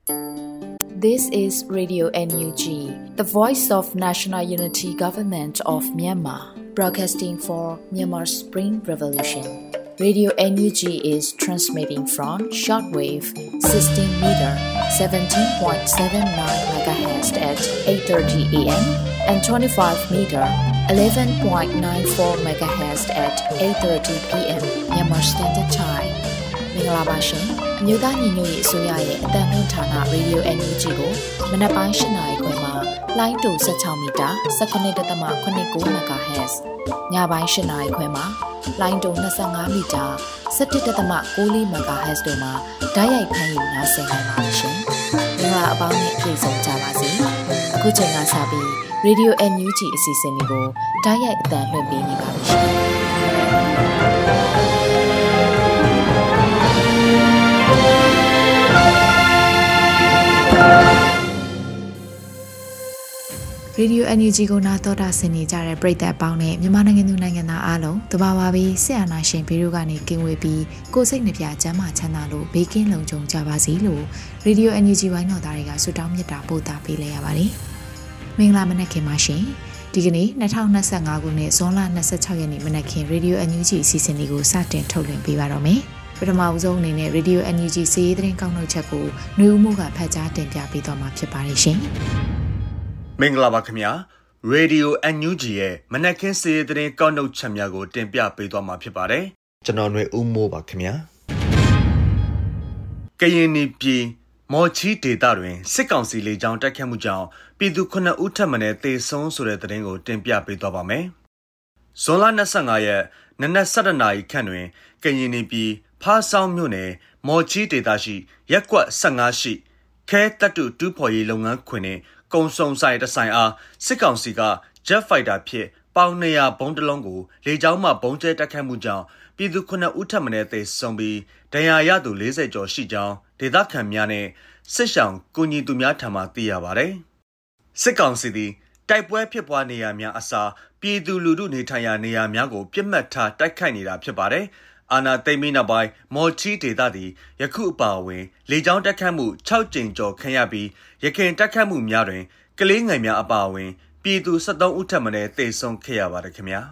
This is Radio NUG, the voice of National Unity Government of Myanmar, broadcasting for Myanmar's Spring Revolution. Radio NUG is transmitting from shortwave 16 meter 17.79 MHz at 8:30 AM and 25 meter 11.94 MHz at 8:30 PM Myanmar Standard Time. မင်္ဂလာပါရှင်။မြို့သားညီညွတ်ရေးအစိုးရရဲ့အသံလွှင့်ဌာန Radio NUG ကိုမနက်ပိုင်း 8 နာရီခွဲမှာလိုင်းတူ16မီတာ19.89 MHz ညပိုင်း 8 နာရီခွဲမှာလိုင်းတူ25မီတာ17.94 MHz တို့မှာဓာတ်ရိုက်ဖမ်းယူနိုင်စေနိုင်ပါရှင်။မင်္ဂလာအပေါင်းနဲ့ပြည့်စုံကြပါစေ။အခုချိန်ကစပြီး Radio NUG အစီအစဉ်လေးကိုဓာတ်ရိုက်အသံလွှင့်ပေးနေပါပြီရှင်။ Radio NUG ကိုနာတော်တာဆင်နေကြတဲ့ပရိသတ်အပေါင်းနဲ့မြန်မာနိုင်ငံသူနိုင်ငံသားအားလုံးတဘာဝပြီးဆရာနာရှင်ဗီဒီယိုကနေကင်းဝေးပြီးကိုယ်စိတ်နှပြချမ်းသာချမ်းသာလို့ဘေးကင်းလုံခြုံကြပါစေလို့ Radio NUG ဝိုင်းတော်သားတွေကဆုတောင်းမြတ်တာပို့တာပေးလိုက်ရပါတယ်။မင်္ဂလာမနက်ခင်းပါရှင်။ဒီကနေ့2025ခုနှစ်ဇွန်လ26ရက်နေ့မနက်ခင်း Radio NUG အစီအစဉ်လေးကိုစတင်ထုတ်လွှင့်ပေးပါတော့မယ်။ပထမဦးဆုံးအနေနဲ့ Radio NUG စီးရီးသတင်းကောက်နှုတ်ချက်ကိုຫນွေဦးမှုကဖတ်ကြားတင်ပြပေးသွားမှာဖြစ်ပါတယ်ရှင်။မင်္ဂလာပါခင်ဗျာ Radio NUG ရဲ့မနက်ခင်းစီးသတင်းကောက်နှုတ်ချက်များကိုတင်ပြပေးသွားမှာဖြစ်ပါတယ်ကျွန်တော်ຫນွေဦးမိုးပါခင်ဗျာကရင်ပြည်မော်ချီဒေသတွင်စစ်ကောင်စီလေကြောင်းတိုက်ခတ်မှုကြောင့်ပြည်သူ9ဦးထပ်မံသေဆုံးဆိုတဲ့သတင်းကိုတင်ပြပေးသွားပါမယ်ဇွန်လ25ရက်နနက်7:00နာရီခန့်တွင်ကရင်ပြည်ဖားဆောင်မြို့နယ်မော်ချီဒေသရှိရက်ကွက်15ရှိခဲတပ်တူတူဖော်ရေးလုပ်ငန်းခွင်နှင့်ကုံစုံဆိုင်တဆိုင်အားစစ်ကောင်စီက Jet Fighter ဖြင့်ပေါင်200ဘုံးတလုံးကိုလေကြောင်းမှဘုံကျဲတိုက်ခတ်မှုကြောင့်ပြည်သူ9ဦးထပ်မံသေဆုံးပြီးဒဏ်ရာရသူ40ကျော်ရှိကြောင်းဒေသခံများနဲ့စစ်ရှောင်ကူညီသူများထံမှသိရပါတယ်။စစ်ကောင်စီသည်တိုက်ပွဲဖြစ်ပွားနေရာများအစားပြည်သူလူထုနေထိုင်ရာနေရာများကိုပြစ်မှတ်ထားတိုက်ခိုက်နေတာဖြစ်ပါတယ်။အာနာသိမ့်မီနောက်ပိုင်းမော်ချီဒေသသည်ယခုအပါအဝင်လေကြောင်းတိုက်ခတ်မှု6ကြိမ်ကျော်ခံရပြီးရခိုင်တိုက်ခတ်မှုများတွင်ကလေးငယ်များအပါအဝင်ပြည်သူ73ဦးထပ်မံသေဆုံးခဲ့ရပါတယ်ခင်ဗျာ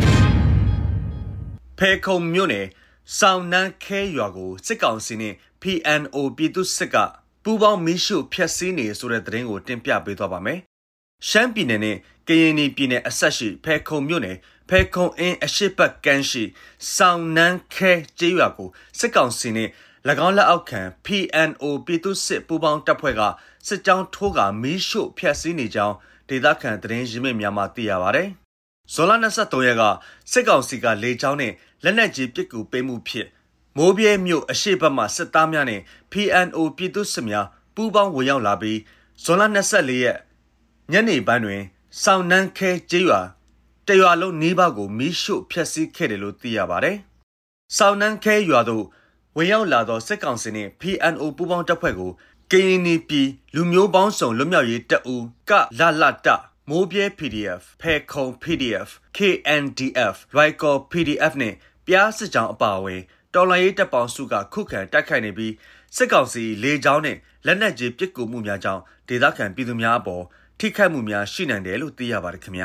ဖဲခုံမြို့နယ်စောင်းနန်းခဲရွာကိုစစ်ကောင်စီနှင့် PNO ပြည်သူစစ်ကပူးပေါင်းမီးရှို့ဖျက်ဆီးနေဆိုတဲ့သတင်းကိုတင်ပြပေးသွားပါမယ်ရှမ်းပြည်နယ်နဲ့ကရင်ပြည်နယ်အဆက်ရှိဖဲခုံမြို့နယ်ဖဲခုံအင်းအရှိတ်ကန်းရှိစောင်းနန်းခဲကျေးရွာကိုစစ်ကောင်စီနှင့်၎င်းလက်အောက်ခံ PNO ပြည်သူစစ်ပူးပေါင်းတပ်ဖွဲ့ကစစ်ကြောင်းထိုးကမီးရှို့ဖျက်ဆီးနေကြောင်းဒေသခံသတင်းရင်းမြစ်များမှသိရပါတယ်။ဇွန်လ23ရက်ကစစ်ကောင်စီကလေကြောင်းနဲ့လက်နက်ကြီးပစ်ကူပေးမှုဖြင့်မိုးပြဲမြို့အရှိတ်ဘက်မှစစ်သားများနဲ့ PNO ပြည်သူစစ်များပူးပေါင်းဝင်ရောက်လာပြီးဇွန်လ24ရက်ညနေပိုင်းတွင်စောင်းနန်းခဲကျေးရွာတရွာလုံးနီးပါးကိုမီးရှို့ဖျက်ဆီးခဲ့တယ်လို့သိရပါတယ်။စောင်းနန်းခဲရွာသို့ဝင်ရောက်လာသောစစ်ကောင်စီနှင့် PNO ပူးပေါင်းတပ်ဖွဲ့ကိုကရင်ပြည်လူမျိုးပေါင်းစုံလွတ်မြောက်ရေးတပ်ဦးကလလတမိုးပြဲ PDF ဖဲခုံ PDF KNDF ရိုက်ကော် PDF နှင့်ပြားစစ်ကြောင်းအပါအဝင်တော်လှန်ရေးတပ်ပေါင်းစုကခုခံတိုက်ခိုက်နေပြီးစစ်ကောင်စီလေကြောင်းနဲ့လက်နက်ကြီးပစ်ကူမှုများကြောင့်ဒေသခံပြည်သူများအပေါ်ထိခိုက်မှုများရှိနိုင်တယ်လို့သိရပါတယ်ခင်ဗျာ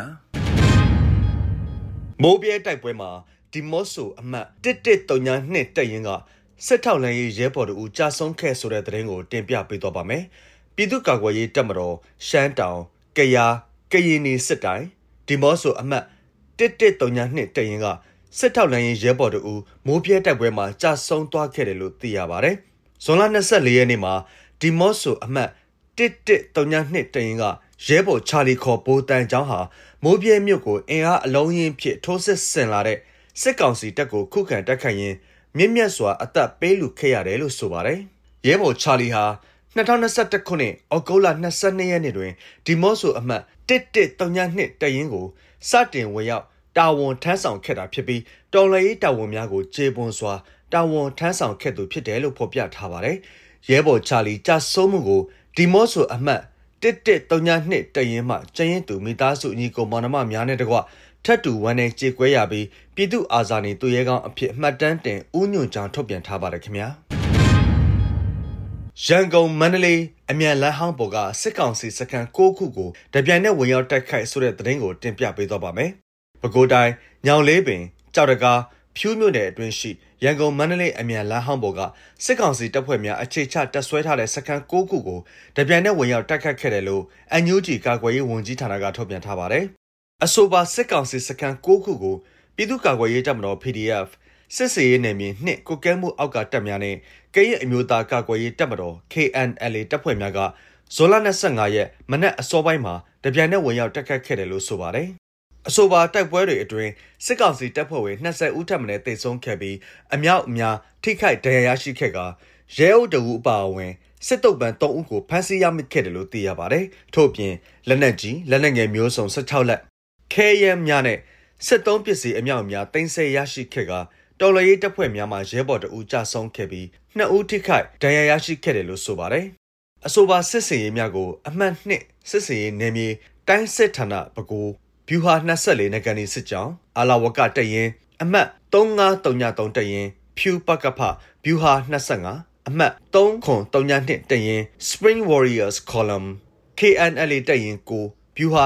မိုးပြဲတိုက်ပွဲမှာဒီမော့ဆိုအမှတ်1132တပ်ရင်းကစစ်ထောက်လှမ်းရေးရဲဘော်တို့ကြာဆုံးခဲ့ဆိုတဲ့သတင်းကိုတင်ပြပေးသွားပါမယ်။ပြည်သူ့ကာကွယ်ရေးတပ်မတော်ရှမ်းတောင်ကယားကရင်နီစစ်တိုင်းဒီမော့ဆိုအမှတ်1132တပ်ရင်းကစစ်ထောက်လှမ်းရေးရဲဘော်တို့မိုးပြဲတိုက်ပွဲမှာကြာဆုံးသွားခဲ့တယ်လို့သိရပါတယ်။ဇွန်လ24ရက်နေ့မှာဒီမော့ဆိုအမှတ်1132တပ်ရင်းကရဲဘော်ချာလီခေါ်ဘိုးတန်ကျောင်းဟာမိုးပြဲမြို့ကိုအင်အားအလုံးရင်းဖြင့်ထိုးစစ်ဆင်လာတဲ့စစ်ကောင်စီတပ်ကိုခုခံတိုက်ခိုက်ရင်းမြင့်မြတ်စွာအသက်ပေးလူခဲ့ရတယ်လို့ဆိုပါတယ်။ရဲဘော်ချာလီဟာ2021ခုနှစ်အောက်တိုဘာ22ရက်နေ့တွင်ဒီမော့ဆိုအမှတ်1132တပ်ရင်းကိုစတင်ဝင်ရောက်တာဝန်ထမ်းဆောင်ခဲ့တာဖြစ်ပြီးတော်လှန်ရေးတာဝန်များကိုကျေပွန်စွာတာဝန်ထမ်းဆောင်ခဲ့သူဖြစ်တယ်လို့ဖော်ပြထားပါတယ်။ရဲဘော်ချာလီကြာဆုံးမှုကိုဒီမော့ဆိုအမှတ်1132တပ်ရင်းမှကျင်းသူမိသားစုညီကိုမောင်နှမများနဲ့တကွထပ်တူဝမ်းနဲ့ကြေကွဲရပြီးပြည်သူအာဇာနည်သူရဲကောင်းအဖြစ်မှတ်တမ်းတင်ဥညွှန်ကြားထုတ်ပြန်ထားပါတယ်ခင်ဗျာရန်ကုန်မန္တလေးအမြန်လမ်းဟောင်းပေါ်ကစစ်ကောင်စီစခန်း6ခုကိုတပြိုင်နက်ဝင်ရောက်တိုက်ခိုက်ဆိုတဲ့သတင်းကိုတင်ပြပေးသွားပါမယ်။ပဲခူးတိုင်းညောင်လေးပင်ကြောက်တကားဖြူးမြို့နယ်အတွင်းရှိရန်ကုန်မန္တလေးအမြန်လမ်းဟောင်းပေါ်ကစစ်ကောင်စီတပ်ဖွဲ့များအခြေချတပ်ဆွဲထားတဲ့စခန်း6ခုကိုတပြိုင်နက်ဝင်ရောက်တိုက်ခိုက်ခဲ့တယ်လို့ NUG ကာကွယ်ရေးဝန်ကြီးဌာနကထုတ်ပြန်ထားပါတယ်။အဆိုပါစစ်ကောင်စီစခန်း6ခုကိုပြည်သူ့ကာကွယ်ရေးတပ်မတော် PDF စစ်စေးရေးနယ်မြေ2ကိုကဲမှုအောက်ကတပ်များနဲ့ကရင်အမျိုးသားကာကွယ်ရေးတပ်မတော် KNLA တပ်ဖွဲ့များကဇွန်လ25ရက်မနက်အစောပိုင်းမှာတပြိုင်နက်ဝင်ရောက်တိုက်ခတ်ခဲ့တယ်လို့ဆိုပါတယ်။အဆိုပါတိုက်ပွဲတွေအတွင်းစစ်ကောင်စီတပ်ဖွဲ့ဝင်20ဦးထပ်မံတေဆုံးခဲ့ပြီးအများအများထိခိုက်ဒဏ်ရာရရှိခဲ့ကရဲအုပ်တအူအပါအဝင်စစ်တုပ်ပန်း3ဦးကိုဖမ်းဆီးရမိခဲ့တယ်လို့သိရပါတယ်။ထို့ပြင်လက်နက်ကြီးလက်နက်ငယ်မျိုးစုံ16လက်ခဲယမ်းများနဲ့စစ်သုံးပစ္စည်းအများအများတင်ဆက်ရရှိခဲ့ကတော်လှန်ရေးတပ်ဖွဲ့များမှရဲဘော်တအူကြဆုံးခဲ့ပြီး2ဦးထိခိုက်ဒဏ်ရာရရှိခဲ့တယ်လို့ဆိုပါတယ်။အဆိုပါစစ်စင်ရေးများကိုအမှတ်2စစ်စင်ရေးနယ်မြေတိုင်းစစ်ဌာနပဲခူးဗျူဟာ24နဂန်နီစစ်ကြောင်းအာလာဝကတပ်ရင်အမှတ်3533တပ်ရင်ဖြူပကဖဗျူဟာ25အမှတ်3932တပ်ရင် Spring Warriors Column KNLA တပ်ရင်ကိုဗျူဟာ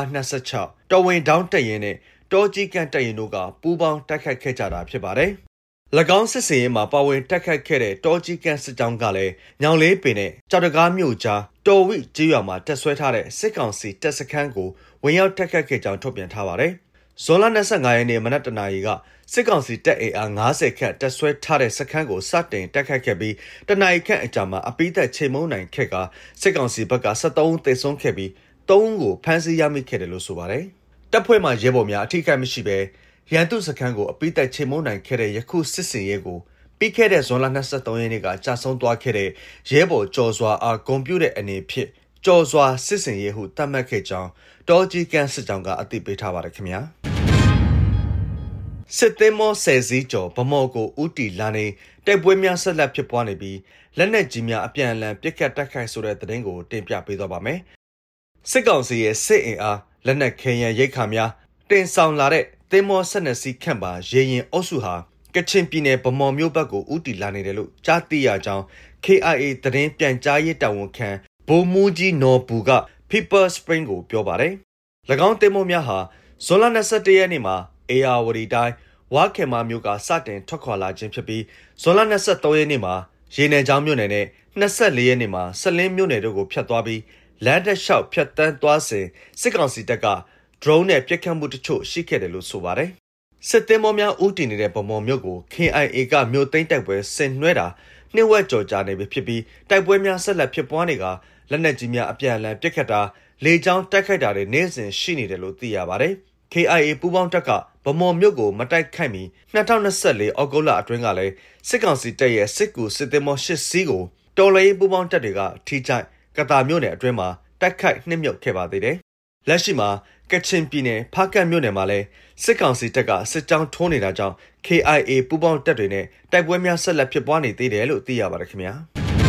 26တော်ဝင်ဒေါင်းတပ်ရင်နဲ့တောကြီးကန်တပ်ရင်တို့ကပူးပေါင်းတိုက်ခိုက်ခဲ့ကြတာဖြစ်ပါတယ်။၎င်းစစ်စင်ရေးမှာပါဝင်တိုက်ခိုက်ခဲ့တဲ့တောကြီးကန်စစ်ကြောင်းကလည်းညောင်လေးပင်နဲ့ကြောက်တကားမြို့ကြားတော်ဝိကျေးရွာမှာတက်ဆွဲထားတဲ့စစ်ကောင်စီတပ်စခန်းကိုဝင်ရောက်တိုက်ခိုက်ခဲ့ကြောင်းထုတ်ပြန်ထားပါတယ်။ဇွန်လ25ရက်နေ့မနက်တနာရီကစစ်ကောင်စီတပ်အင်အား90ခန့်တက်ဆွဲထားတဲ့စခန်းကိုစတင်တိုက်ခိုက်ခဲ့ပြီးတနာရီခန့်အကြာမှာအပိသက်ချိန်မုံနိုင်ခဲ့ကစစ်ကောင်စီဘက်က73ဦးသေဆုံးခဲ့ပြီး3ဦးကိုဖမ်းဆီးရမိခဲ့တယ်လို့ဆိုပါတယ်။တပ်ဖွဲ့မှရဲဘော်များအထိကိမရှိဘဲရန်သူစခန်းကိုအပိသက်ချိန်မုံနိုင်ခဲ့တဲ့ယခုစစ်စင်ရေးကိုပြီးခဲ့တဲ့ဇွန်လ23ရက်နေ့ကကြာဆုံးသွားခဲ့တဲ့ရဲဘော်ကျော်စွာအားဂုဏ်ပြုတဲ့အနေဖြင့်ကျော်စွာစစ်စင်ရေးဟုသတ်မှတ်ခဲ့ကြောင်းတောကြီးကန်စစ်ကြောင်းကအသိပေးထားပါတယ်ခင်ဗျာစစ်သင်းမောဆယ်စည်းကျော်ဗမော်ကိုဥတီလာနေတိုက်ပွဲများဆက်လက်ဖြစ်ပွားနေပြီးလက်နက်ကြီးများအပြန်အလှန်ပစ်ခတ်တိုက်ခိုက်ဆိုတဲ့သတင်းကိုတင်ပြပေးသွားပါမယ်စစ်ကောင်စီရဲ့စစ်အင်အားလက်နက်ခဲယမ်းရိတ်ခါများတင်ဆောင်လာတဲ့သင်းမော12စီးခန့်ပါရေရင်အုပ်စုဟာကချင်ပြည်နယ်ဗမော်မြို့ဘက်ကိုဥတီလာနေတယ်လို့ကြားသိရကြောင်း KIA သတင်းပြန်ကြားရေးတာဝန်ခံဗိုလ်မှူးကြီးနော်ဘူက People Spring ကိုပြောပါတယ်။၎င်းသင်းမောများဟာဇွန်လ21ရက်နေ့မှာအေယာဝတီတိုင်းဝါခေမာမြို့ကစတင်ထွက်ခွာလာခြင်းဖြစ်ပြီးဇွန်လ23ရက်နေ့မှာရေနယ်ချောင်းမြို့နယ်နဲ့24ရက်နေ့မှာစလင်းမြို့နယ်တို့ကိုဖျက်သွားပြီးလမ်းတစ်လျှောက်ဖျက်တမ်းသွားစဉ်စစ်ကောင်စီတပ်က drone နဲ့ပြစ်ခတ်မှုတချို့ရှိခဲ့တယ်လို့ဆိုပါတယ်။စစ်သင်းမောများဦးတည်နေတဲ့ဗမော်မြို့ကို KIA ကမြို့သိမ်းတိုက်ပွဲဆင်နွှဲတာနှစ်ဝက်ကြော်ကြာနေပြီဖြစ်ပြီးတိုက်ပွဲများဆက်လက်ဖြစ်ပွားနေကလက်နက်ကြီးများအပြန်အလှန်ပစ်ခတ်တာလေကြောင်းတိုက်ခိုက်တာတွေနေ့စဉ်ရှိနေတယ်လို့သိရပါတယ်။ KIA ပူးပေါင်းတပ်ကဗမော်မြို့ကိုမတိုက်ခိုက်မီ2024ဩဂုတ်လအတွင်းကလည်းစစ်ကောင်စီတပ်ရဲ့စစ်ကူစစ်သင်းမော8စီးကိုတော်လှန်ရေးပူးပေါင်းတပ်တွေကထိကြိုက်ကတာမြို့နယ်အတွင်းမှာတိုက်ခိုက်နှိမ့်မြုပ်ခဲ့ပါသေးတယ်။လက်ရှိမှာကချင်ပြည်နယ်ဖားကန့်မြို့နယ်မှာလည်းစစ်ကောင်စီတပ်ကစစ်ကြောင်းထိုးနေတာကြောင့် KIA ပူးပေါင်းတပ်တွေနဲ့တိုက်ပွဲများဆက်လက်ဖြစ်ပွားနေသေးတယ်လို့သိရပါတယ်ခင်ဗျာ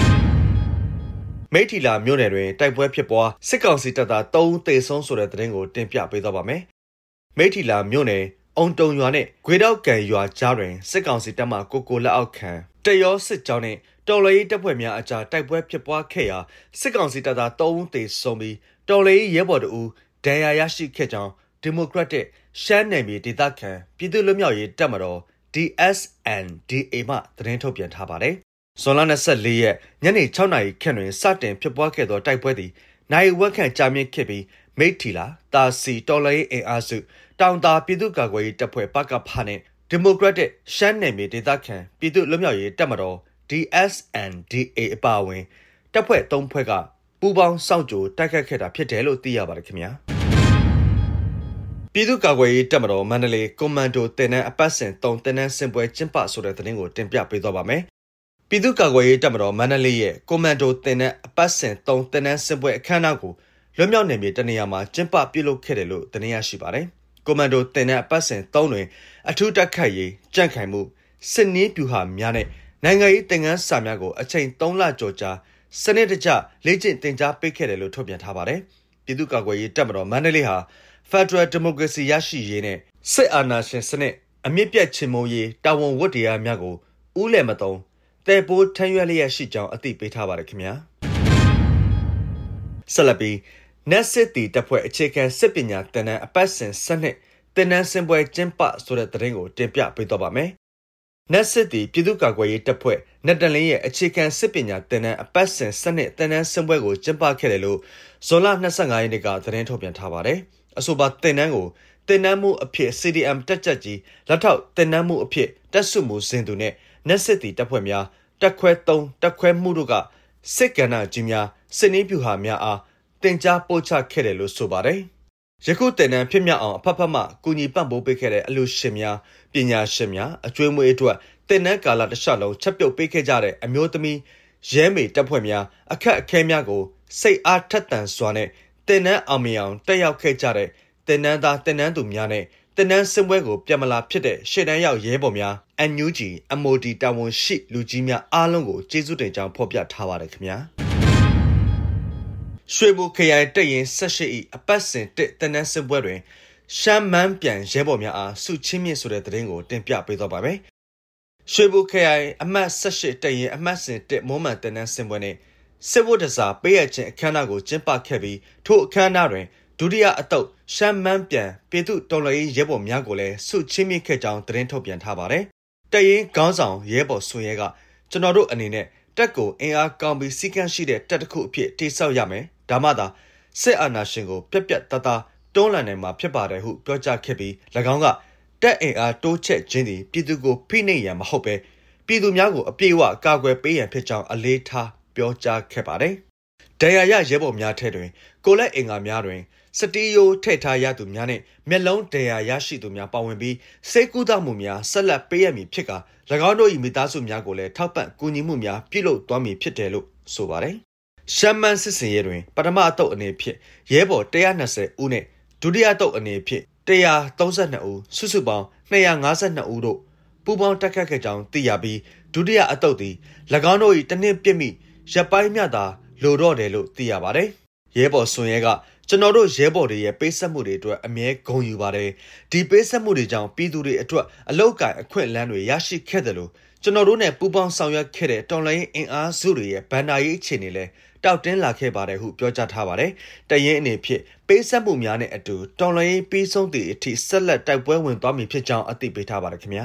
မိထီလာမြို့နယ်တွင်တိုက်ပွဲဖြစ်ပွားစစ်ကောင်စီတပ်သား3ဦးသေဆုံးဆိုတဲ့သတင်းကိုတင်ပြပေးသွားပါမယ်မိထီလာမြို့နယ်အုံတုံရွာနဲ့ဂွေတောက်ကန်ရွာကြားတွင်စစ်ကောင်စီတပ်မှကိုလက်အောက်ခံတရောစစ်ကြောင်းနဲ့တော်လှန်ရေးတပ်ဖွဲ့များအကြားတိုက်ပွဲဖြစ်ပွားခဲ့ရာစစ်ကောင်စီတပ်သား3ဦးသေဆုံးပြီးတော်လှန်ရေးရဲဘော်တို့ဒဏ်ရာရရှိခဲ့ကြောင်းဒီမိုကရက်တစ်ရှမ်းနယ်မြေဒေသခံပြည်သူ့လွတ်မြောက်ရေးတပ်မတော် DSNDA မှသတင်းထုတ်ပြန်ထားပါတယ်။ဇွန်လ24ရက်ညနေ6နာရီခန့်တွင်စတင်ဖြစ်ပွားခဲ့သောတိုက်ပွဲသည်နိုင်ဝက်ခန့်ကြာမြင့်ခဲ့ပြီးမိထီလာတာစီတော်လှန်ရေးအင်အားစုတောင်တာပြည်သူ့ကာကွယ်ရေးတပ်ဖွဲ့ပကဖနဲ့ဒီမိုကရက်တစ်ရှမ်းနယ်မြေဒေသခံပြည်သူ့လွတ်မြောက်ရေးတပ်မတော် DSNDA အပါအဝင်တပ်ဖွဲ့3ဖွဲ့ကပူးပေါင်းစောင့်ကြိုတိုက်ခတ်ခဲ့တာဖြစ်တယ်လို့သိရပါတယ်ခင်ဗျာပြည်သူ့ကာကွယ်ရေးတပ်မတော်မန္တလေးကွန်မန်ဒိုတင်နန်းအပတ်စဉ်3တင်နန်းစင်ပွဲကျင်းပဆိုတဲ့သတင်းကိုတင်ပြပေးသွားပါမယ်ပြည်သူ့ကာကွယ်ရေးတပ်မတော်မန္တလေးရဲ့ကွန်မန်ဒိုတင်နန်းအပတ်စဉ်3တင်နန်းစင်ပွဲအခမ်းအနားကိုလွတ်မြောက်နယ်မြေတနေရာမှာကျင်းပပြုလုပ်ခဲ့တယ်လို့သတင်းရရှိပါတယ်ကွန်မန်ဒိုတင်နန်းအပတ်စဉ်3တွင်အထူးတက်ခတ်ရေးကြန့်ခိုင်မှုစစ်နည်းပြူဟာများနဲ့နိုင်ငံရေးသင်ခန်းစာများကိုအချိန်3လကျော်ကြာစနစ်တကျလေ့ကျင့်သင်ကြားပေးခဲ့တယ်လို့ထုတ်ပြန်ထားပါတယ်ပြည်သူ့ကာကွယ်ရေးတပ်မတော်မန္တလေးဟာFederal Democracy ရရှိရေးနဲ့စစ်အာဏာရှင်စနစ်အမြင့်ပြတ်ချေမှုန်းရေးတာဝန်ဝတ္တရားများကိုဥလည်မသုံးသတဲပိုးထမ်းရွက်လျက်ရှိကြောင်းအသိပေးထားပါတယ်ခင်ဗျာဆက်လက်ပြီးနက်စစ်တီတပ်ဖွဲ့အခြေခံစစ်ပညာသင်တန်းအပတ်စဉ်စနစ်သင်တန်းစင်ပွဲကျင်းပဆိုတဲ့သတင်းကိုတင်ပြပေးတော့ပါမယ်နက်စစ်တီပြည်သူ့ကာကွယ်ရေးတပ်ဖွဲ့နက်တလင်းရဲ့အခြေခံစစ်ပညာသင်တန်းအပတ်စဉ်စနစ်သင်တန်းစင်ပွဲကိုကျင်းပခဲ့တယ်လို့ဇွန်လ25ရက်နေ့ကသတင်းထုတ်ပြန်ထားပါတယ်အဆိုပါသင်တန်းကိုသင်တန်းမှုအဖြစ် CDM တက်ကြပ်ကြီးလက်ထောက်သင်တန်းမှုအဖြစ်တက်စုမှုစဉ်သူနဲ့နက်စစ်တီတပ်ဖွဲ့များတက်ခွဲ3တက်ခွဲမှုတို့ကစစ်ကဏ္ဍကြီးများစစ်နည်းပြူဟာများအားတင် जा ပို့ချခဲ့တယ်လို့ဆိုပါတယ်ယခုသင်တန်းဖြစ်မြောက်အောင်အဖက်ဖက်မှကူညီပံ့ပိုးပေးခဲ့တဲ့အလှူရှင်များပညာရှင်များအကျွေးမွေးအတွက်သင်တန်းကာလတစ်လျှောက်လုံးချက်ပြုတ်ပေးခဲ့ကြတဲ့အမျိုးသမီးရဲမေတပ်ဖွဲ့များအခက်အခဲများကိုစိတ်အားထက်သန်စွာနဲ့သင်တန်းအောင်မြင်အောင်တက်ရောက်ခဲ့ကြတဲ့သင်တန်းသားသင်တန်းသူများနဲ့သင်တန်းစင်ပွဲကိုပြန်မလာဖြစ်တဲ့ရှေ့တန်းရောက်ရဲဘော်များ NUG MOD တာဝန်ရှိလူကြီးများအားလုံးကိုကျေးဇူးတင်ကြောင်းဖော်ပြထားပါတယ်ခင်ဗျာရွှေဘိုခရိုင်တပ်ရင်း18၏အပတ်စဉ်1သင်တန်းစင်ပွဲတွင်ရှမ်းမန်းပြန်ရဲဘော်များအားဆုချင်းမြင့်ဆိုတဲ့သတင်းကိုတင်ပြပေးသွားပါမယ်ရွှေဘိုခရိုင်အမှတ်18တပ်ရင်းအမှတ်စဉ်1မွမ်းမံသင်တန်းစင်ပွဲနှင့်စစ်ဝတ်တစားပေးရခြင်းအခမ်းအနားကိုကျင်းပခဲ့ပြီးထိုအခမ်းအနားတွင်ဒုတိယအတုပ်ရှမ်းမန်းပြန်ပြည်သူတော်လှန်ရေးရဲဘော်များကိုလည်းဆုချင်းမြင့်ခဲ့ကြောင်းသတင်းထုတ်ပြန်ထားပါတယ်တပ်ရင်းခေါင်းဆောင်ရဲဘော်ဆွေရဲကကျွန်တော်တို့အနေနဲ့တက်ကိုအင်အားကောင်းပြီးစီကန်းရှိတဲ့တက်တစ်ခုအဖြစ်တိစောက်ရမယ်ဒါမှသာစစ်အာဏာရှင်ကိုပြက်ပြက်တသားတွန်းလှန်နိုင်မှာဖြစ်ပါတယ်ဟုပြောကြားခဲ့ပြီး၎င်းကတက်အင်အားတိုးချက်ခြင်းသည်ပြည်သူကိုဖိနှိပ်ရန်မဟုတ်ပဲပြည်သူများကိုအပြည့်အဝကာကွယ်ပေးရန်ဖြစ်ကြောင်းအလေးထားပြောကြားခဲ့ပါတယ်ဒဏ်ရာရရဲဘော်များထဲတွင်ကိုလက်အင်္ဂါများတွင်စတီယိုထည့်ထားရသူများနှင့်မျက်လုံးဒဏ်ရာရရှိသူများပါဝင်ပြီးစိတ်ကူးသမှုများဆက်လက်ပေးရမည်ဖြစ်ကာ၎င်းတို့၏မိသားစုများကိုလည်းထောက်ပံ့ကူညီမှုများပြုလုပ်သွားမည်ဖြစ်တယ်လို့ဆိုပါတယ်ရှမ်းမန်းစစ်စင်ရဲတွင်ပထမအတုပ်အနေဖြင့်ရဲဘော်120ဦးနှင့်ဒုတိယအတုပ်အနေဖြင့်132ဦးစုစုပေါင်း252ဦးတို့ပူးပေါင်းတက်ခတ်ခဲ့ကြောင်းသိရပြီးဒုတိယအတုပ်သည်၎င်းတို့၏တနည်းပြစ်မိရပ်ပိုင်းမြသာလိုတော့တယ်လို့သိရပါတယ်ရဲဘော်ဆွန်ရဲကကျွန်တော်တို့ရဲဘော်တွေရဲ့ပေးဆက်မှုတွေအတွက်အမြဲဂုဏ်ယူပါတယ်ဒီပေးဆက်မှုတွေကြောင့်ပြည်သူတွေအတွက်အလောက်ကိုင်အခွင့်အလမ်းတွေရရှိခဲ့တယ်လို့ကျွန်တော်တို့နဲ့ပူးပေါင်းဆောင်ရွက်ခဲ့တဲ့တော်လှန်ရေးအင်အားစုတွေရဲ့ဗန်ဒါရေးအခြေအနေလဲတောက်တင်းလာခဲ့ပါတယ်ဟုပြောကြားထားပါတယ်တရင်အနေဖြင့်ပေးဆက်မှုများနဲ့အတူတော်လှန်ရေးပြီးဆုံးသည့်အထိဆက်လက်တိုက်ပွဲဝင်သွားမည်ဖြစ်ကြောင်းအသိပေးထားပါတယ်ခင်ဗျာ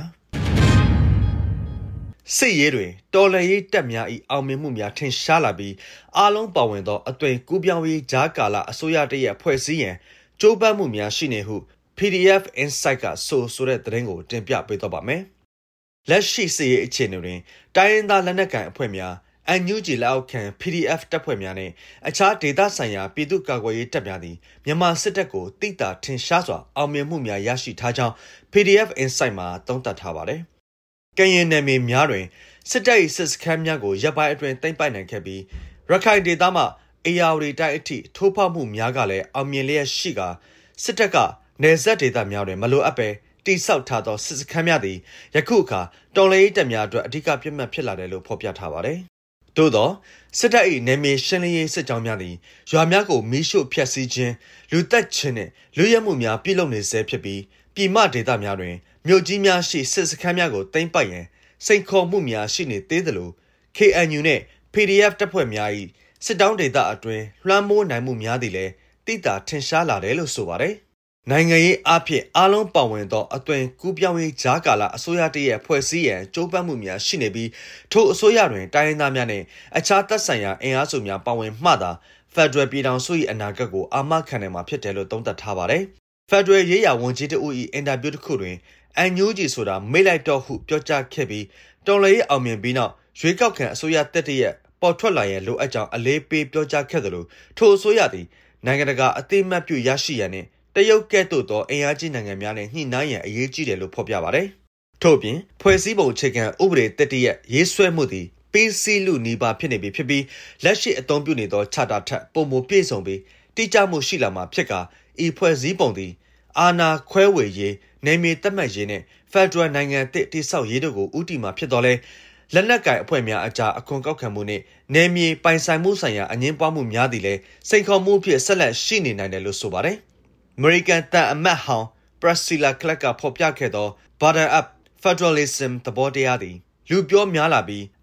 စစ်ရေးတွင်တော်လှန်ရေးတပ်များ၏အောင်မြင်မှုများထင်ရှားလာပြီးအားလုံးပါဝင်သောအသွင်ကူးပြောင်းရေးဂျားကာလအစိုးရတရဲ့ဖွဲ့စည်းရန်ကြိုးပမ်းမှုများရှိနေဟု PDF Insight ကဆိုတဲ့သတင်းကိုတင်ပြပေးတော့ပါမယ်။လက်ရှိစစ်ရေးအခြေအနေတွင်တိုင်းရင်းသားလက်နက်ကိုင်အဖွဲ့များ NUG လက်အောက်ခံ PDF တပ်ဖွဲ့များနှင့်အခြားဒေသဆိုင်ရာပြည်သူ့ကာကွယ်ရေးတပ်များသည်မြန်မာစစ်တပ်ကိုတိတာထင်ရှားစွာအောင်မြင်မှုများရရှိထားကြောင်း PDF Insight မှာသုံးသပ်ထားပါတယ်။ကရင်နယ်မြေများတွင်စစ်တပ်၏စစ်စခန်းများကိုရပ်ပိုင်းအတွင်းသိမ်းပိုက်နိုင်ခဲ့ပြီးရခိုင်ဒေသမှအေယာဝတီတိုင်းအထိထိုးဖောက်မှုများကလည်းအောင်မြင်လျက်ရှိကာစစ်တပ်ကနယ်စပ်ဒေသများတွင်မလိုအပ်ပဲတိဆောက်ထားသောစစ်စခန်းများသည်ယခုအခါတော်လှန်ရေးတပ်များအတွက်အဓိကပြတ်မှတ်ဖြစ်လာတယ်လို့ဖော်ပြထားပါတယ်။သို့သောစစ်တပ်၏နယ်မြေရှင်းလင်းရေးစစ်ကြောင်းများသည်ရွာများကိုမီးရှို့ဖျက်ဆီးခြင်းလူသက်ခြင်းနှင့်လူရဲမှုများပြုလုပ်နေဆဲဖြစ်ပြီးပြည်မဒေသများတွင်မြို့ကြီးများရှိစစ်စခန်းများကိုသိမ်းပိုက်ရန်စိန်ခေါ်မှုများရှိနေသေးသလို KNU နှင့် PDF တပ်ဖွဲ့များ၏စစ်တောင်းဒေသအတွင်းလွှမ်းမိုးနိုင်မှုများသည်လည်းတိတာထင်ရှားလာတယ်လို့ဆိုပါတယ်။နိုင်ငံရေးအဖြစ်အားလုံးပါဝင်သောအသွင်ကူးပြောင်းရေးဂျားကာလအစိုးရတရဲ့ဖွဲ့စည်းရန်ကြိုးပမ်းမှုများရှိနေပြီးထိုအစိုးရတွင်တိုင်းရင်းသားများနှင့်အခြားသက်ဆိုင်ရာအင်အားစုများပါဝင်မှသာဖက်ဒရယ်ပြည်ထောင်စု၏အနာဂတ်ကိုအာမခံနိုင်မှာဖြစ်တယ်လို့သုံးသပ်ထားပါတယ်။ဖက်ဒရယ်ရေးရာဝန်ကြီးတဦး၏အင်တာဗျူးတစ်ခုတွင်NUG ဆိုတာမေ့လိုက်တော့ဟုပြောကြားခဲ့ပြီးတော်လှန်ရေးအောင်မြင်ပြီးနောက်ရွေးကောက်ခံအစိုးရတက်တဲ့ပေါ်ထွက်လာရန်လိုအပ်ကြောင်းအလေးပေးပြောကြားခဲ့သလိုထိုအစိုးရသည်နိုင်ငံတကာအသိအမှတ်ပြုရရှိရန်နှင့်တရုတ်ကဲ့သို့သောအင်အားကြီးနိုင်ငံများနဲ့ညှိနှိုင်းရန်အရေးကြီးတယ်လို့ဖော်ပြပါတယ်။ထို့ပြင်ဖွဲ့စည်းပုံအခြေခံဥပဒေတက်တဲ့ရေးဆွဲမှုသည်ပေးစည်းလူနီးပါးဖြစ်နေပြီဖြစ်ပြီးလက်ရှိအသုံးပြုနေသောချာတာထက်ပုံမပြည့်စုံပြီးတိကျမှုရှိလာမှာဖြစ်ကာဤဖွဲ့စည်းပုံသည်အာဏာခွဲဝေရေးနယ်မြေသတ်မှတ်ရေးနဲ့ဖက်ဒရယ်နိုင်ငံတည်ဆောက်ရေးတို့ကိုဦးတည်မှာဖြစ်တော်လဲလက်နက်ကိုင်အဖွဲ့များအကြားအခွန်ကောက်ခံမှုနဲ့နယ်မြေပိုင်ဆိုင်မှုဆိုင်ရာအငြင်းပွားမှုများသည်လည်းစိန်ခေါ်မှုဖြစ်ဆက်လက်ရှိနေနိုင်တယ်လို့ဆိုပါတယ်။ American တန်အမတ်ဟောင်း Priscilla Clark ကဖော်ပြခဲ့သော Bottom Up Federalism သဘောတရားသည်လူပြောများလာပြီး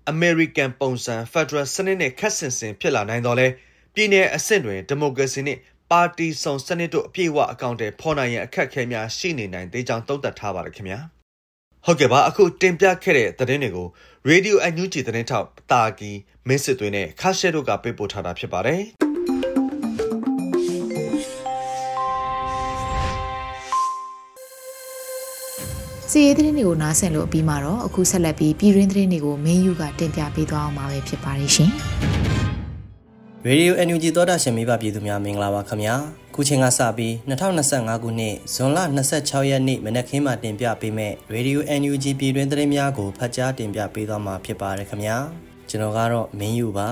American ပုံစံ Federal စနစ်နဲ့ခက်ဆင်ဆင်ဖြစ်လာနိုင်တော့လဲပြည်내အဆင့်တွင်ဒီမိုကရေစီနဲ့ပါတီဆောင်စနစ်တို့အပြည့်အဝအကောင့်တွေဖော်နိုင်ရန်အခက်အခဲများရှိနေနိုင်သေးကြောင်းသုံးသပ်ထားပါတယ်ခင်ဗျာဟုတ်ကဲ့ပါအခုတင်ပြခဲ့တဲ့သတင်းတွေကို Radio NUG သတင်းထောက်တာကီမင်းစစ်သွေးနဲ့ခါရှဲတို့ကပေးပို့ထားတာဖြစ်ပါတယ်စီရေးသတင်းတွေကိုနားဆင်လို့ပြီးမှတော့အခုဆက်လက်ပြီးပြည်တွင်းသတင်းတွေကိုမင်းယူကတင်ပြပေးသွားအောင်ပါပဲဖြစ်ပါတယ်ရှင်ရေဒီယို NUG သောတာရှင်မိဘပြည်သူများမင်္ဂလာပါခင်ဗျာခုချိန်ကစပြီး2025ခုနှစ်ဇွန်လ26ရက်နေ့မနက်ခင်းမှာတင်ပြပေးမယ့်ရေဒီယို NUG ပြည်တွင်းသတင်းများကိုဖတ်ကြားတင်ပြပေးသွားမှာဖြစ်ပါတယ်ခင်ဗျာကျွန်တော်ကတော့မင်းယူပါ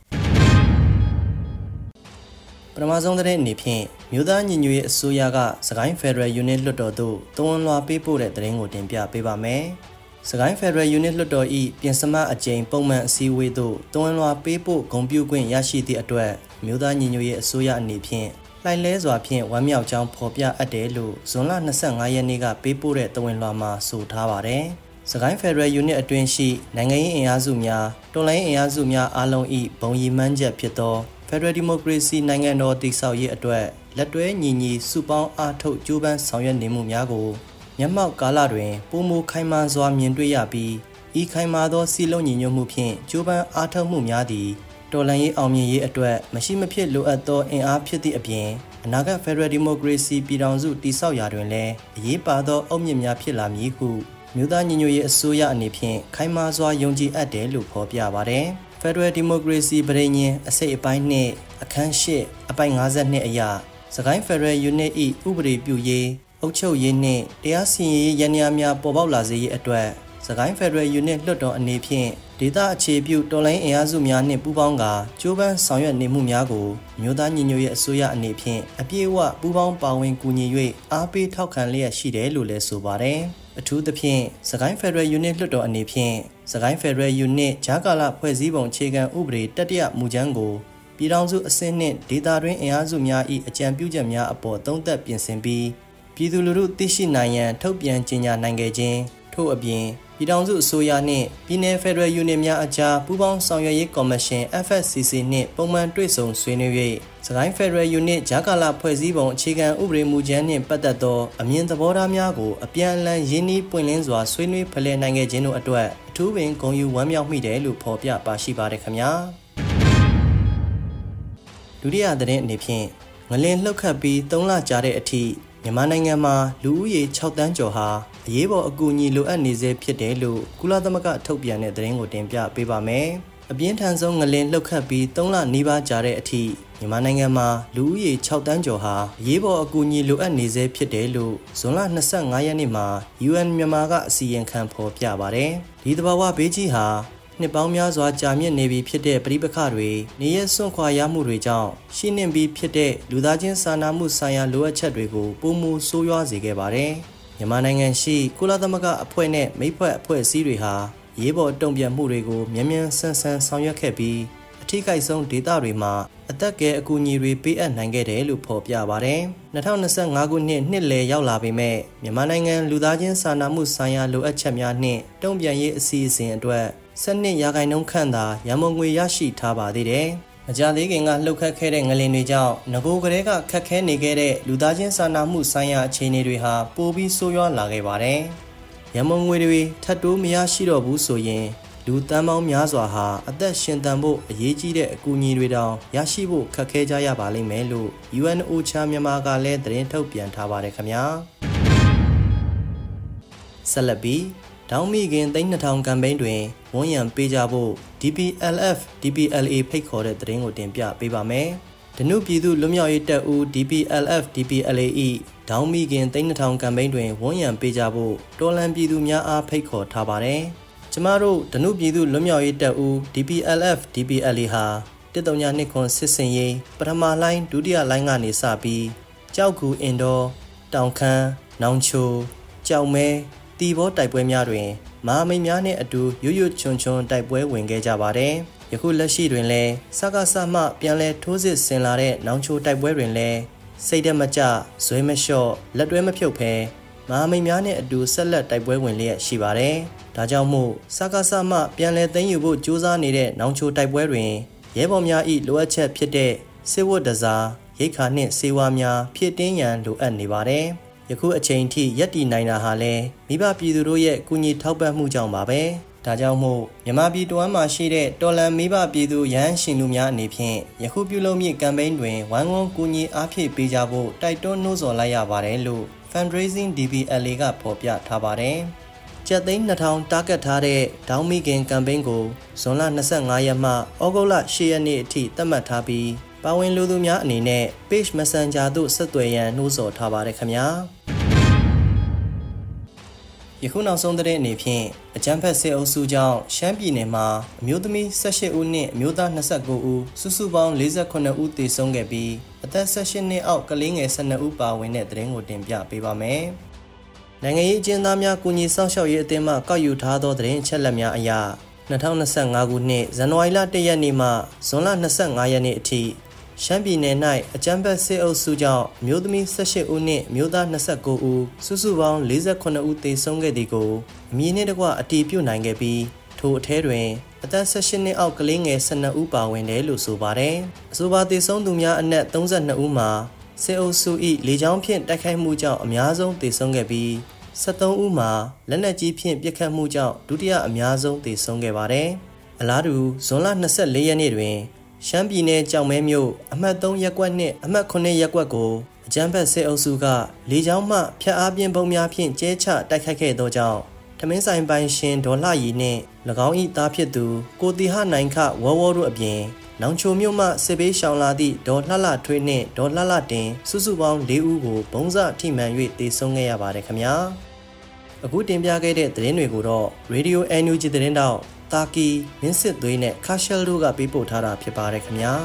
ပထမဆုံးသတင်းအနေဖြင့်မြို့သားညီညွတ်ရေးအစိုးရကစကိုင်း Federal Unit လွှတ်တော်သို့တွန်းလွှာပေးပို့တဲ့သတင်းကိုတင်ပြပေးပါမယ်စကိုင်း Federal Unit လွှတ်တော်၏ပြင်ဆင်မအကြိမ်ပုံမှန်အစည်းအဝေးသို့တွန်းလွှာပေးပို့ဂုဏ်ပြုခွင့်ရရှိသည့်အတွက်မြို့သားညီညွတ်ရေးအစိုးရအနေဖြင့်လှိုင်လဲစွာဖြင့်ဝမ်းမြောက်ကြောင်းဖော်ပြအပ်တယ်လို့ဇွန်လ25ရက်နေ့ကပေးပို့တဲ့တွန်းလွှာမှာဆိုထားပါတယ်စကိုင်း Federal Unit အတွင်းရှိနိုင်ငံရေးအင်အားစုများတော်လှန်ရေးအင်အားစုများအားလုံး၏ဘုံရည်မှန်းချက်ဖြစ်သောFederal Democracy နိုင်ငံတော်တည်ဆောက်ရေးအတွက်လက်တွဲညီညီစုပေါင်းအားထုတ်ကြိုးပမ်းဆောင်ရွက်နေမှုများကိုမျက်မှောက်ကာလတွင်ပုံမခိုင်မာစွာမြင်တွေ့ရပြီးဤခိုင်မာသောစီလုံးညီညွတ်မှုဖြင့်ကြိုးပမ်းအားထုတ်မှုများသည်တော်လှန်ရေးအောင်မြင်ရေးအတွက်မရှိမဖြစ်လိုအပ်သောအင်အားဖြစ်သည့်အပြင်အနာဂတ် Federal Democracy ပြည်ထောင်စုတည်ဆောက်ရာတွင်လည်းအရေးပါသောအုတ်မြစ်များဖြစ်လာမည်ဟုမြို့သားညီညွတ်ရေးအစိုးရအနေဖြင့်ခိုင်မာစွာယုံကြည်အပ်တယ်လို့ဖော်ပြပါတယ်Federal Democracy ပရိညင်အစိတ်အပိုင်းနှင့်အခန်း၈အပိုင်း52အရစကိုင်း Federal Unit ၏ဥပဒေပြုရေးအုပ်ချုပ်ရေးနှင့်တရားစီရင်ရေးယန္တရားများပေါ်ပေါက်လာစေရေးအတွက်စကိုင်း Federal Unit လွှတ်တော်အနေဖြင့်ဒေသအခြေပြုတော်လှန်ရေးအင်အားစုများနှင့်ပူးပေါင်းကာကြိုးပမ်းဆောင်ရွက်နေမှုများကိုမြို့သားညီညွတ်ရေးအစိုးရအနေဖြင့်အပြည့်အဝပူးပေါင်းပါဝင်ကူညီ၍အားပေးထောက်ခံလျက်ရှိတယ်လို့လည်းဆိုပါတယ်အထူးသဖြင့်စကိုင်း Federal Unit လွှတ်တော်အနေဖြင့်စကိုင်း Federal Unit ဂျာကာလဖွဲ့စည်းပုံအခြေခံဥပဒေတတိယမူကြမ်းကိုပြည်ထောင်စုအဆင့်နှင့်ဒေသတွင်းအင်အားစုများ၏အကြံပြုချက်များအပေါ်သုံးသပ်ပြင်ဆင်ပြီးပြည်သူလူထုသိရှိနိုင်ရန်ထုတ်ပြန်ကြေညာနိုင်ခဲ့ခြင်းထို့အပြင်ပြည်ထောင်စုအစိုးရနှင့်ပြည်내 ဖက်ဒရယ်ယူနစ်များအကြားပူးပေါင်းဆောင်ရွက်ရေးကော်မရှင် FSCC နှင့်ပုံမှန်တွေ့ဆုံဆွေးနွေး၍စကိုင်းဖက်ဒရယ်ယူနစ်ဂျာကာလဖွဲ့စည်းပုံအခြေခံဥပဒေမူကြမ်းနှင့်ပတ်သက်သောအမြင်သဘောထားများကိုအပြန်အလှန်ရင်းနှီးပွင့်လင်းစွာဆွေးနွေးဖလှယ်နိုင်ခဲ့ခြင်းတို့အတွက်အထူးပင်ဂုဏ်ယူဝမ်းမြောက်မိတယ်လို့ဖော်ပြပါရှိပါတယ်ခင်ဗျာဒုတိယသတင်းအနေဖြင့်ငလင်လှုပ်ခတ်ပြီး3လကြာတဲ့အထိမြန်မာနိုင်ငံမှာလူဦးရေ6တန်းကျော်ဟာအရေးပေါ်အကူအညီလိုအပ်နေစေဖြစ်တယ်လို့ကုလသမဂ္ဂထုတ်ပြန်တဲ့သတင်းကိုတင်ပြပေးပါမယ်။အပြင်းထန်ဆုံးငလင်လှုပ်ခတ်ပြီး3လနီးပါးကြာတဲ့အထိမြန်မာနိုင်ငံမှာလူဦးရေ6တန်းကျော်ဟာအရေးပေါ်အကူအညီလိုအပ်နေစေဖြစ်တယ်လို့ဇွန်လ25ရက်နေ့မှာ UN မြန်မာကအစီရင်ခံဖော်ပြပါတယ်။ဒီသဘာဝဘေးကြီးဟာနှစ်ပေါင်းများစွာကြာမြင့်နေပြီဖြစ်တဲ့ပြည်ပခတွေနေရစွန့်ခွာရမှုတွေကြောင့်ရှိနှင့်ပြီးဖြစ်တဲ့လူသားချင်းစာနာမှုဆိုင်ရာလိုအပ်ချက်တွေကိုပုံမူဆိုးရွားစေခဲ့ပါတယ်။မြန်မာနိုင်ငံရှိကုလသမဂ္ဂအဖွဲ့နဲ့မိတ်ဖက်အဖွဲ့အစည်းတွေဟာရေးပေါ်တုံ့ပြန်မှုတွေကိုမြန်မြန်ဆန်ဆန်ဆောင်ရွက်ခဲ့ပြီးအထိကိဆုံးဒေသတွေမှာအသက်ကယ်အကူအညီတွေပေးအပ်နိုင်ခဲ့တယ်လို့ဖော်ပြပါတယ်။2025ခုနှစ်လယ်ရောက်လာပေမဲ့မြန်မာနိုင်ငံလူသားချင်းစာနာမှုဆိုင်ရာလိုအပ်ချက်များနှင့်တုံ့ပြန်ရေးအစီအစဉ်အတွက်12%ခန့်သာရန်ပုံငွေရရှိထားပါသေးတယ်။မကြာသေးခင်ကလှုပ်ခတ်ခဲ့တဲ့ငလင်တွေကြောင့်ငကိုကလေးကခက်ခဲနေခဲ့တဲ့လူသားချင်းစာနာမှုဆိုင်ရာအခြေအနေတွေဟာပိုပြီးဆိုးရွားလာခဲ့ပါတယ်။ရန်ပုံငွေတွေထပ်တိုးမရရှိတော့ဘူးဆိုရင်လူတန်းပေါင်းများစွာဟာအသက်ရှင်သန်ဖို့အရေးကြီးတဲ့အကူအညီတွေတောင်ရရှိဖို့ခက်ခဲကြရပါလိမ့်မယ်လို့ UNOCHA မြန်မာကလည်းသတင်းထုတ်ပြန်ထားပါတယ်ခင်ဗျာ။ဆက်လက်ပြီးတောင်းမိခင်3000ကမ်ပိန်းတွင်ဝန်ရံပေးကြဖို့ DPLF DPLA ဖိတ်ခေါ်တဲ့သတင်းကိုတင်ပြပေးပါမယ်။ဒနုပြည်သူလွတ်မြောက်ရေးတပ်ဦး DPLF DPLA ၏တောင်းမိခင်3000ကမ်ပိန်းတွင်ဝန်ရံပေးကြဖို့တော်လှန်ပြည်သူများအားဖိတ်ခေါ်ထားပါတယ်။ကျမတို့ဒနုပြည်သူလွတ်မြောက်ရေးတပ်ဦး DPLF DPLA ဟာ1329စစ်စင်ရေးပထမလိုင်းဒုတိယလိုင်းကနေစပြီးကြောက်ကူအင်တော်တောင်ခမ်းနောင်ချိုကြောက်မဲတီဘောတိုက်ပွဲများတွင်မဟာမိတ်များနှင့်အတူရွရွချွန်ချွန်တိုက်ပွဲဝင်ခဲ့ကြပါတယ်။ယခုလက်ရှိတွင်လည်းစကားဆမှပြန်လဲထိုးစစ်ဆင်လာတဲ့နောင်ချိုတိုက်ပွဲတွင်လည်းစိတ်ဓာတ်မကျဇွဲမလျှော့လက်တွဲမဖြုတ်ဖဲမဟာမိတ်များနဲ့အတူဆက်လက်တိုက်ပွဲဝင်လျက်ရှိပါတယ်။ဒါကြောင့်မို့စကားဆမှပြန်လည်သိမ်းယူဖို့ကြိုးစားနေတဲ့နောင်ချိုတိုက်ပွဲတွင်ရဲဘော်များ၏လိုအပ်ချက်ဖြစ်တဲ့စစ်ဝတ်တစားရိတ်ခါနှင့်စေဝါများဖြည့်တင်းရန်လိုအပ်နေပါတယ်။ယခုအချိန်ထိရပ်တည်နိုင်တာဟာလည်းမိဘပြည်သူတို့ရဲ့ကူညီထောက်ပံ့မှုကြောင့်ပါပဲ။ဒါကြောင့်မို့မြန်မာပြည်တွင်းမှာရှိတဲ့တော်လန်မိဘပြည်သူရဟန်းရှင်လူများအနေဖြင့်ယခုပြုလုပ်မည့်ကမ်ပိန်းတွင်ဝိုင်းဝန်းကူညီအားဖြည့်ပေးကြဖို့တိုက်တွန်းနှိုးဆော်လိုက်ရပါတယ်လို့ Fundraising DBLA ကဖော်ပြထားပါတယ်။ကျပ်သိန်း2000တာဂက်ထားတဲ့ဒေါင်းမီခင်ကမ်ပိန်းကိုဇွန်လ25ရက်မှဩဂုတ်လ10ရက်နေ့အထိသတ်မှတ်ထားပြီးပါဝင်လူသူများအနေနဲ့ Page Messenger သို့ဆက်သွယ်ရန်နှိုးဆော်ထားပါတယ်ခင်ဗျာယခုနောက်ဆုံးတဲ့အနေဖြင့်အကြမ်းဖက်စစ်အုပ်စုကြောင့်ရှမ်းပြည်နယ်မှာအမျိုးသမီး18ဦးနှင့်အမျိုးသား29ဦးစုစုပေါင်း48ဦးသေဆုံးခဲ့ပြီးအသက်18နှစ်အောက်ကလေးငယ်12ဦးပါဝင်တဲ့သတင်းကိုတင်ပြပေးပါမယ်။နိုင်ငံရေးအကျဉ်းသားများကူညီစောင့်ရှောက်ရေးအသင်းမှကောက်ယူထားသောသတင်းအချက်အလက်များအရ2025ခုနှစ်ဇန်နဝါရီလ1ရက်နေ့မှဇွန်လ25ရက်နေ့အထိရှမ်းပြည်နယ်၌အကြမ်းဖက်စစ်အုပ်စုကြောင့်အမျိုးသမီး18ဦးနှင့်အမျိုးသား29ဦးစုစုပေါင်း48ဦးသေဆုံးခဲ့သည်ကိုအမည်နှင့်တကွအတည်ပြုနိုင်ခဲ့ပြီးထိုအထဲတွင်အသက်18နှစ်အောက်ကလေးငယ်12ဦးပါဝင်တယ်လို့ဆိုပါတယ်။အဆိုပါသေဆုံးသူများအနက်32ဦးမှာစစ်အုပ်စု၏လေကြောင်းဖြင့်တိုက်ခိုက်မှုကြောင့်အများဆုံးသေဆုံးခဲ့ပြီး73ဦးမှာလက်နက်ကြီးဖြင့်ပစ်ခတ်မှုကြောင့်ဒုတိယအများဆုံးသေဆုံးခဲ့ပါတယ်။အလားတူဇွန်လ24ရက်နေ့တွင်ရှမ်းပြည်နယ်ကြောင်မဲမြို့အမှတ်3ရပ်ကွက်နှင့်အမှတ်9ရပ်ကွက်ကိုအကြမ်းဖက်စစ်အုပ်စုကလေကြောင်းမှဖျက်အားပြင်းပုံများဖြင့်ကျဲချတိုက်ခိုက်ခဲ့သောကြောင့်ထမင်းဆိုင်ပိုင်ရှင်ဒေါ်လှရီနှင့်၎င်း၏သားဖြစ်သူကိုတီဟနိုင်ခဝဝတို့အပြင်နောင်ချိုမြို့မှစစ်ပေးရှောင်လာသည့်ဒေါ်လှလှထွေးနှင့်ဒေါ်လှလှတင်စုစုပေါင်း4ဦးကိုဘုံစထိမှန်၍သေဆုံးခဲ့ရပါတယ်ခင်ဗျာအခုတင်ပြခဲ့တဲ့သတင်းတွေကိုတော့ Radio NUG သတင်းတောက်တာကီမင်းစစ်သွေးနဲ့ခါရှယ်တို့ကပေးပို့ထားတာဖြစ်ပါတယ်ခင်ဗျာ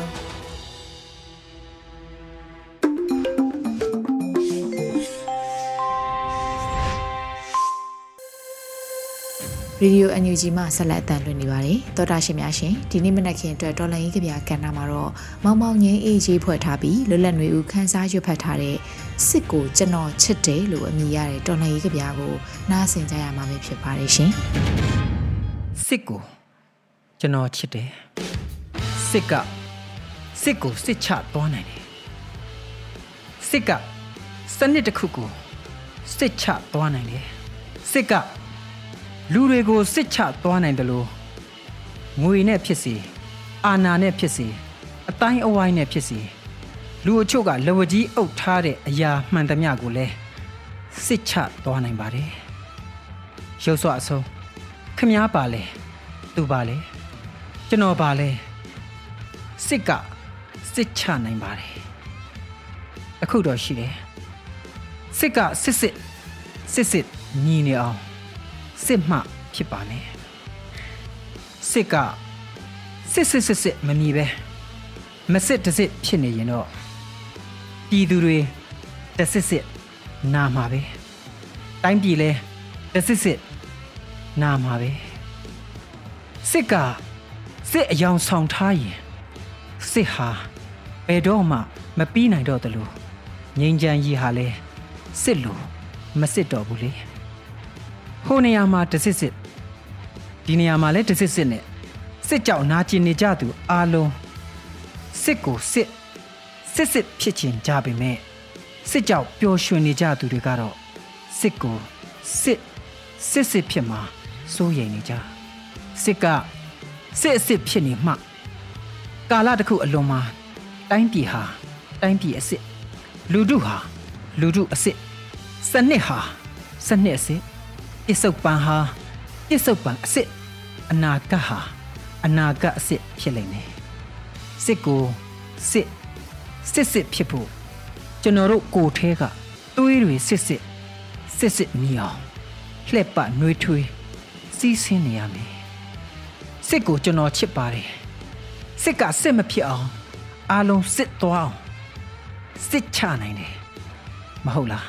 ရေဒီယို NUG မှဆက်လက်အသံလွှင့်နေပါတယ်သောတာရှင်များရှင်ဒီနေ့မနက်ခင်းအတွက်တော်လိုင်းရေးကြပြကဏ္ဍမှာတော့မောင်မောင်ငင်းအေးရေးဖွဲ့ထားပြီးလွတ်လပ်နေဦးခန်းစားရွတ်ဖတ်ထားတဲ့စစ်ကိုကျွန်တော်ချစ်တယ်လို့အမည်ရတဲ့တော်လိုင်းရေးကြပြကိုနားဆင်ကြရမှာဖြစ်ပါတယ်ရှင်စစ်ကိုကျွန်တော်ချစ်တယ်စစ်ကိုစစ်ချသွားနိုင်တယ်စစ်ကစနစ်တစ်ခုကိုစစ်ချသွားနိုင်တယ်စစ်ကလူတွေကိုစစ်ချသွားနိုင်တယ်လို့ငွေနဲ့ဖြစ်စေအာဏာနဲ့ဖြစ်စေအတိုင်းအဝိုင်းနဲ့ဖြစ်စေလူအချို့ကလက်ဝါးကြီးအုပ်ထားတဲ့အရာမှန်သမျှကိုလည်းစစ်ချသွားနိုင်ပါတယ်ရုပ်စွာအဆုံးခမည်းပါလေသူပါလေကျွန်တော်ပါလေစစ်ကစစ်ချနိုင်ပါတယ်အခုတော့ရှိတယ်စစ်ကစစ်ညီနေအောင်စစ်မှဖြစ်ပါနဲ့စစ်ကစစ်မမီပဲမစစ်တစစ်ဖြစ်နေရင်တော့ပြည်သူတွေတစစ်နာမှာပဲတိုင်းပြည်လဲတစစ်နာမှာပဲစစ်ကစစ်အယောင်ဆောင်ထားရင်စစ်ဟာဘယ်တော့မှမပြီးနိုင်တော့တယ်လို့ငြိမ်းချမ်းရေးဟာလဲစစ်လို့မစစ်တော့ဘူးလေဟိုနေရာမှာတစစ်ဒီနေရာမှာလဲတစစ်နဲ့စစ်ကြောင့်နာကျင်နေကြသူအားလုံးစစ်ကိုစစ်ဖြစ်ချင်ကြပေမဲ့စစ်ကြောင့်ပျော်ရွှင်နေကြသူတွေကတော့စစ်ကိုစစ်ဖြစ်မှာစိုးရိမ်နေကြစစ်ကစစ်ဖြစ်နေမှကာလတစ်ခုအလွန်မှာတိုင်းပြည်ဟာတိုင်းပြည်အစစ်လူထုဟာလူထုအစစ်စနစ်ဟာစနစ်အစစ်ပစ္စုပန်ဟာပစ္စုပန်အစစ်အနာဂတ်ဟာအနာဂတ်အစစ်ဖြစ်လိမ့်မယ်စစ်ကိုစစ်ဖြစ်ဖို့ကျွန်တော်တို့ကိုယ်ထဲကသွေးတွေစစ်မြည်အောင်လှက်ပနှွေးထွေးစီးဆင်းနေရမယ်စစ်ကိုကျွန်တော်ချစ်ပါတယ်စစ်ကစစ်မဖြစ်အောင်အားလုံးစစ်သွားအောင်စစ်ချနိုင်တယ်မဟုတ်လား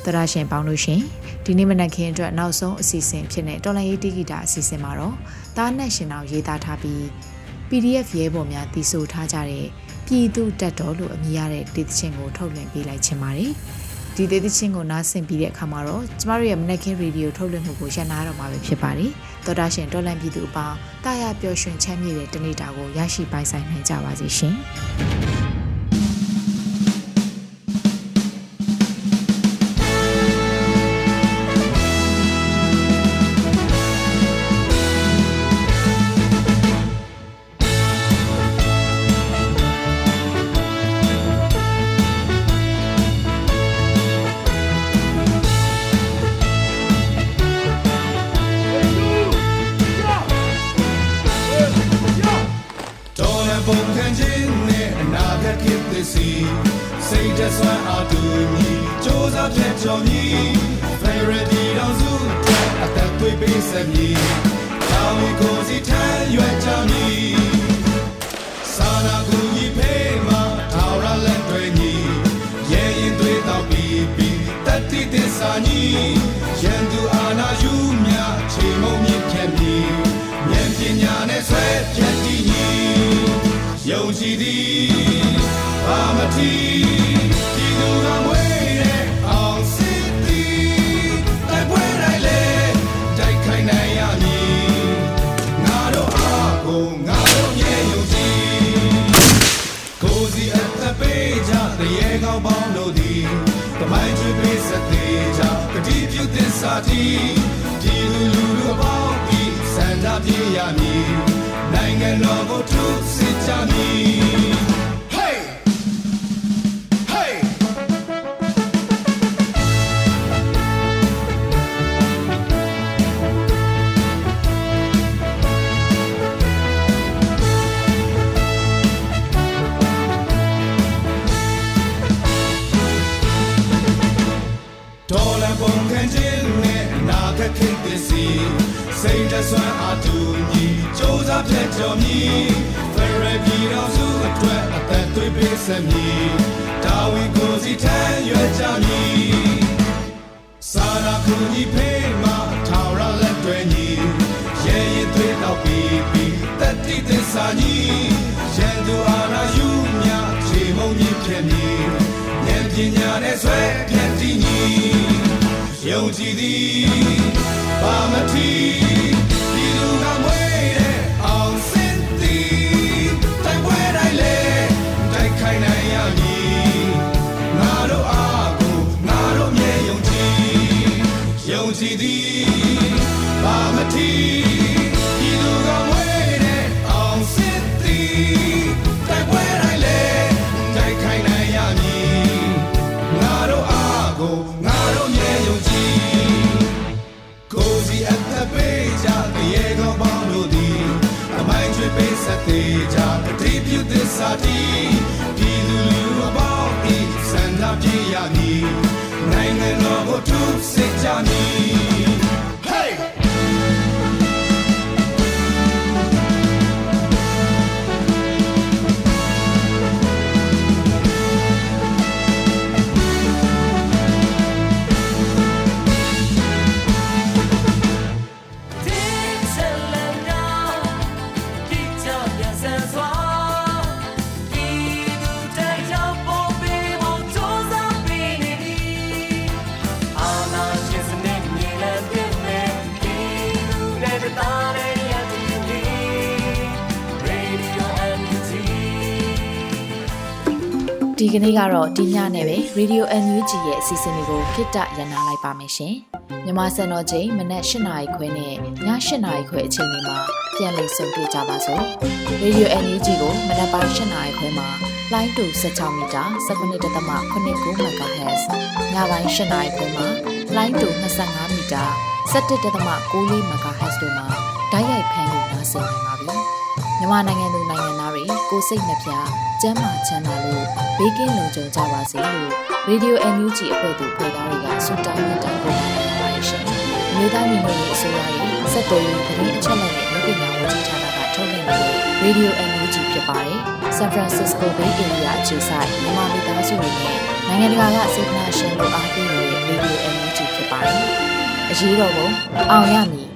သရရှင်ပေါင်းလို့ရှင်ဒီနေ့မနက်ခင်းအတွက်နောက်ဆုံးအစီအစဉ်ဖြစ်တဲ့တော်လိုင်းရေးတိဂီတာအစီအစဉ်မှာတော့တားနဲ့ရှင်အောင်ရေးသားထားပြီး PDF ရဲဘော်များတည်ဆိုထားကြတဲ့ပြည်သူတက်တော်လို့အမည်ရတဲ့ဒေသချင်းကိုထုတ်လွှင့်ပေးလိုက်ခြင်းပါတယ်ဒီဒေသချင်းကိုနားဆင်ပြီးတဲ့အခါမှာတော့ကျမတို့ရဲ့မနက်ခင်းရေဒီယိုထုတ်လွှင့်မှုကိုရပ်နားတော့မှာပဲဖြစ်ပါတယ်တော်တာရှင်တော်လန့်ပြည်သူအပေါင်းတာယာပျော်ရွှင်ချမ်းမြေ့တဲ့တနေ့တာကိုရရှိပိုင်ဆိုင်နိုင်ကြပါစေရှင်ဒီကနေ့ကတော့ဒီညနဲ့ပဲ Radio NUG ရဲ့အစီအစဉ်လေးကိုခਿੱတရနာလိုက်ပါမယ်ရှင်။မြန်မာစံတော်ချိန်မနက်၈:နာရီခွဲနဲ့ည8:နာရီခွဲအချိန်တွေမှာပြန်လည်ဆုံတွေ့ကြပါစို့။ Radio NUG ကိုမနက်ပိုင်း8:နာရီခွဲမှာလိုင်းတူ16မီတာ 19.89 MHz ညပိုင်း8:နာရီခွဲမှာလိုင်းတူ25မီတာ 17.94 MHz တို့မှာဓာတ်ရိုက်ဖမ်းလို့နားဆင်နိုင်ပါပြီ။မြန်မာနိုင်ငံသူနိုင်ငံသားတွေကိုစိတ်နှပြကျန်းမာချမ်းသာလို့ဘေးကင်းလုံခြုံကြပါစေလို့ Radio NUG အဖွဲ့သူဖွဲ့သားတွေကဆုတောင်းမြတ်တာပို့နေပါတယ်ရှင်။မြေသားညီမတွေအစိုးရရဲ့စက်တော်ရင်သတင်းအချက်အလက်တွေပညာဝန်ကြီးဌာနကထုတ်လွှင့်နေတဲ့ Radio NUG ဖြစ်ပါတယ်။ San Francisco Bay Area အခြေစိုက်မြန်မာမိသားစုတွေနဲ့နိုင်ငံတကာကစေတနာရှင်တို့အားပေးနေတဲ့ရေဒီယို NUG ဖြစ်ပါတယ်။အရေးတော်ပုံအောင်ရမည်